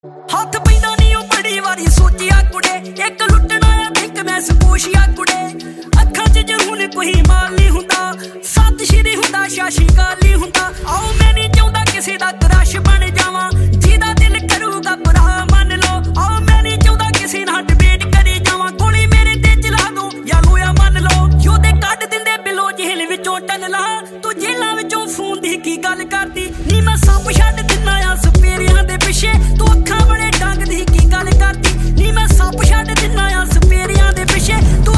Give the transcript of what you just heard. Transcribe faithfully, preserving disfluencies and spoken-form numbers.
ਹੱਥ ਪੈਂਦਾ ਨੀ ਉਹ ਬੜੀ ਵਾਰੀ ਸੋਚਿਆ ਕੁੜੇ, ਇੱਕ ਲੁੱਟਣਾ ਆ ਬੈਂਕ ਮੈਂ ਸਪੋਸ਼ੀਆ ਕੁੜੇ। ਅੱਖਾਂ 'ਚ ਜਰੂਰ ਕੋਈ ਮਾਲ ਨੀ ਹੁੰਦਾ, ਸਤਿ ਸ਼੍ਰੀ ਹੁੰਦਾ ਸ਼ਾਸ਼ੀ ਕਾਲ ਨੀ ਹੁੰਦਾ। ਆਓ ਮੈਂ ਨੀ ਚਾਹੁੰਦਾ ਕਿਸੇ ਦਾ ਕਰਸ਼ ਬਣ ਜਾਵਾਂ, ਜਿਹਦਾ ਦਿਲ ਕਰੂਗਾ ਭਰਾ ਮੰਨ ਲਓ। ਆਓ ਮੈਂ ਨੀ ਚਾਹੁੰਦਾ ਕਿਸੇ ਨਾਲ ਡਿਬੇਟ ਕਰੀ ਜਾਵਾਂ, ਗੋਲੀ ਮੇਰੇ ਤੇ ਚਲਾ ਦੋ ਜਾਂ ਲੋਇਆ ਮੰਨ ਲਓ। ਯੋਧੇ ਕੱਢ ਦਿੰਦੇ ਬਿਲੋ ਜੇਲ੍ਹ ਵਿੱਚੋਂ ਟਨਲਾ, ਤੂੰ ਜੇਲ੍ਹਾਂ ਵਿੱਚੋਂ ਫੋਨ ਦੀ ਕੀ ਗੱਲ ਕਰਦੀ ਨੀ। ਮੈਂ ਸਭ ਛੱਡ ਦਿੰਦਾ ਆ ਸਪੇਰਿਆਂ ਦੇ ਪਿੱਛੇ।